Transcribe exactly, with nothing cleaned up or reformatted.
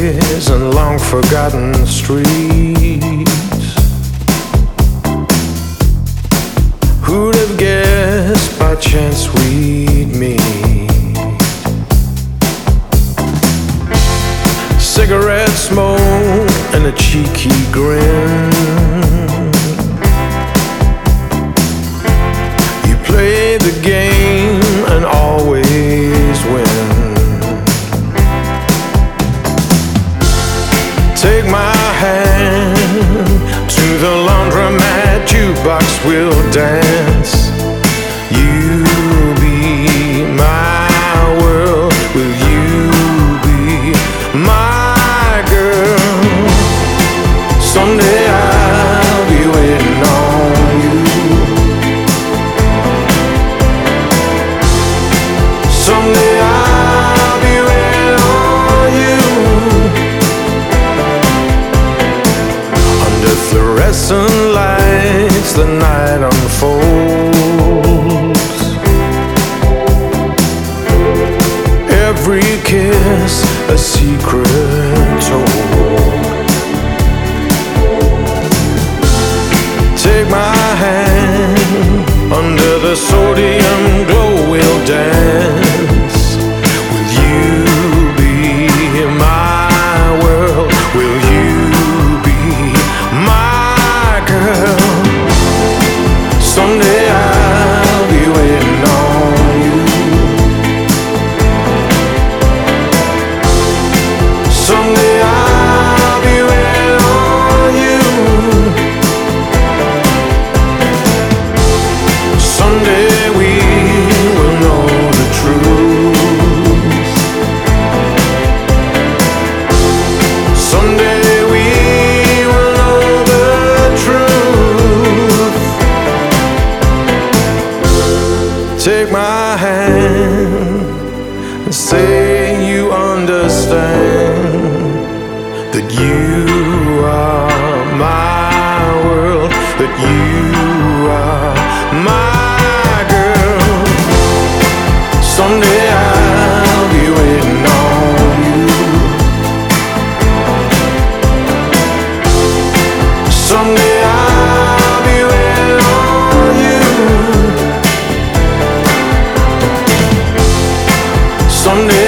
alleys and long forgotten streets. Who'd have guessed by chance we'd meet? Cigarette smoke and a cheeky grin. You play the game and always win. Take my hand to the laundromat, jukebox will dance. You'll be my world, will you be my girl? Someday I'll be waiting on you. Someday I'll be waiting on you. Under fluorescent lights, the night unfolds. Every kiss a secret told. Take my hand, under the sodium glow we'll dance. Will you be my world? Will you be my girl? Someday I'll be waiting on you. Someday I'll be waiting on you. Someday we will know the truth. Someday we will know the truth. Take my hand and say you understand that you are my world, that you are my girl. Someday I'll be waiting on you. Someday I'll be waiting on you. Someday